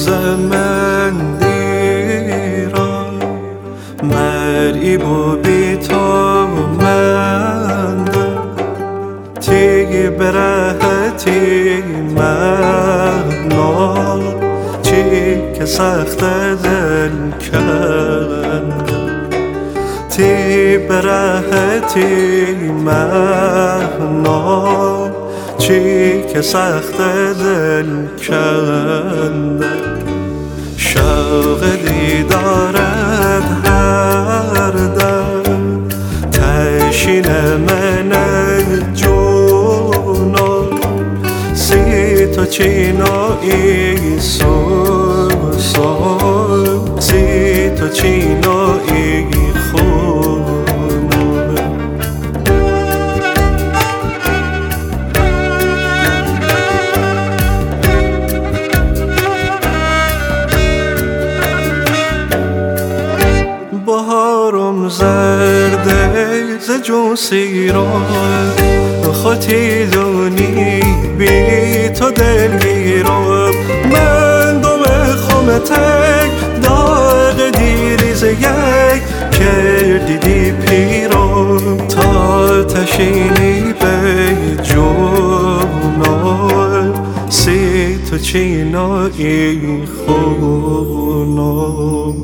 من دیرا مری بو بی تو من تی برهتی من چی که سخت دل کند تی برهتی من چی که سخت دل کنده شوق دیدارت هر دم تشین من جونو سی تو چینو ای سو سی تو چینو ای بهارم زرده ز جون سیرم خودی دونی بی تو دلگیرم من دو خم تک داغ دیریز یک کردیدی پیرم تا تشینی به جونم سی تو چینایی خونم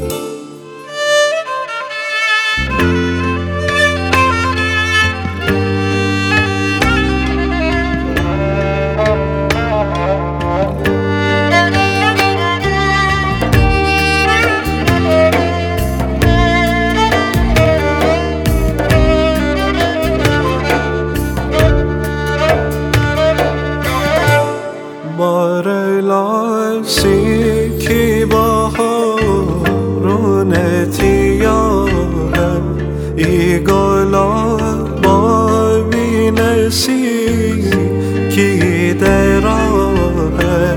سی کی بهارونتی یارم ای گلا با بینسی کی دراره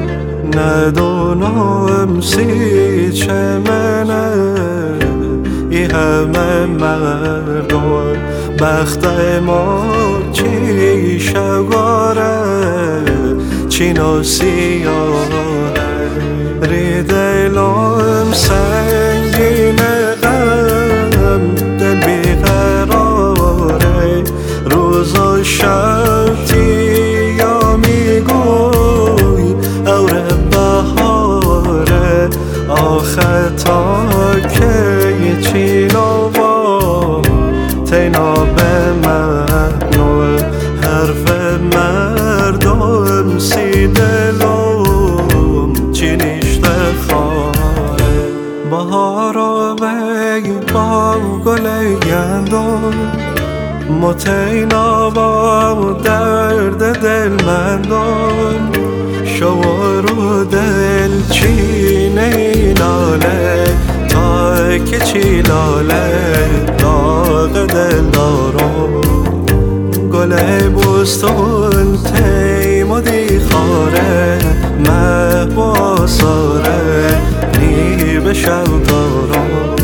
ندونم سی چمنه ای همه مردم بخت ما چی شگاره چینو سیاه ری دلم سنگین غم دل بیقراره روز و شب تیا میگوی اور بهاره آخر تا که چینو با تینا به من حرف مردم سی دلم چی نشته خواهه بهارا بگی با گل گندم متینا با درد دل مندم شما رو دل چینه لاله تا که چی لاله داغ دل دارم گل بستون تیم و دیخاره مه با ساره نی به شب دارم